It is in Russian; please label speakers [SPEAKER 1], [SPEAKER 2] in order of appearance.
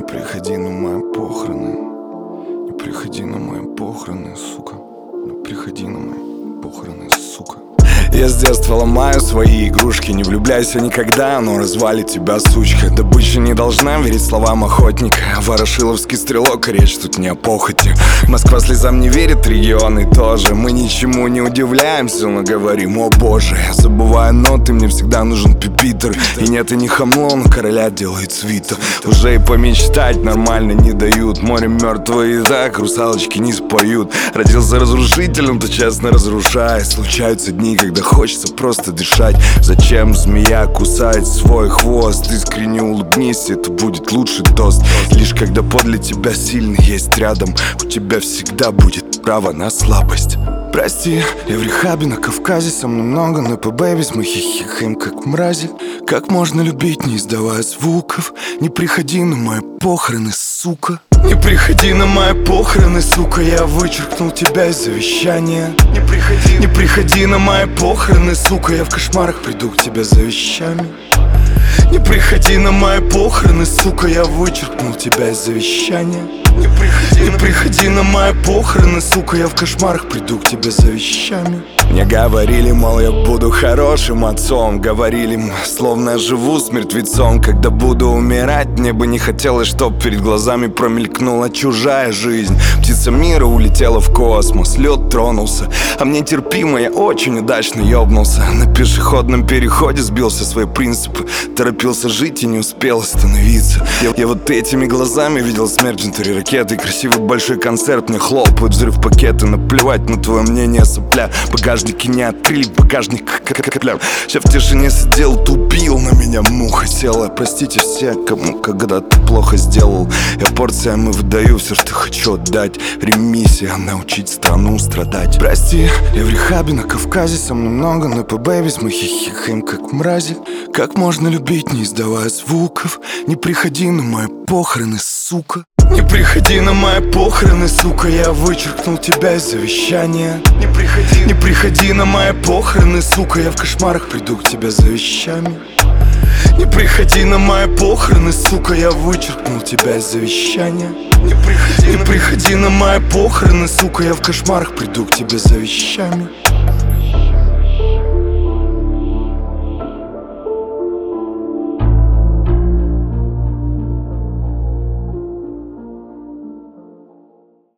[SPEAKER 1] приходи на мои похороны. Не приходи на мои похороны, сука. Не приходи на мои похороны, сука. Я с детства ломаю свои игрушки. Не влюбляйся никогда, но развалит тебя сучка. Добыча не должна верить словам охотника. Ворошиловский стрелок, речь тут не о похоти. Москва слезам не верит, регионы тоже. Мы ничему не удивляемся, но говорим: о боже. Я забываю ноты, мне всегда нужен пипитер. И нет, и не хамло, но короля делает свита. Уже и помечтать нормально не дают. Море мертвое и так, русалочки не споют. Родился разрушителем, то честно разрушает. Случаются дни, когда хочется просто дышать. Зачем змея кусает свой хвост? Искренне улыбнись, это будет лучший тост. Лишь когда подле тебя сильный есть рядом, у тебя всегда будет право на слабость. Прости, я в рехабе на Кавказе. Со мной много, но по бэбис мы хихикаем как мрази. Как можно любить, не издавая звуков? Не приходи на мои похороны, сука. Не приходи на мои похороны, сука. Я вычеркнул тебя из завещания. Не приходи на мои похороны, сука. Я в кошмарах приду к тебе за вещами. Не приходи на мои похороны, сука. Я вычеркнул тебя из завещания. Не приходи на мои похороны, сука. Я в кошмарах приду к тебе за вещами. Мне говорили, мол, я буду хорошим отцом. Говорили, словно живу с мертвецом. Когда буду умирать, мне бы не хотелось, чтоб перед глазами промелькнула чужая жизнь. Птица мира улетела в космос, лед тронулся. А мне терпимо, я очень удачно ёбнулся. На пешеходном переходе сбился свои принципы. Торопился жить и не успел остановиться. Я вот этими глазами видел смерть внутри ракеты. Красивый большой концерт, мне хлопают взрыв пакеты. Наплевать на твое мнение, сопля. Багажники не открыли, багажник как. Я в тишине сидел, тупил, на меня муха села. Простите все, кому когда-то плохо сделал. Я порциями выдаю все, что хочу отдать. Ремиссия, научить страну страдать. Прости, я в рехабе на Кавказе. Со мной много, но по бэбис мы хихикаем как мрази. Как можно любить, не издавая звуков? Не приходи на мои похороны, сука. Не приходи на мои похороны, сука. Я вычеркнул тебя из завещания. Не приходи на мои похороны, сука. Я в кошмарах приду к тебе за вещами. Не приходи на мои похороны, сука. Я вычеркнул тебя из завещания. Не приходи на мои похороны, сука. Я в кошмарах приду к тебе за вещами.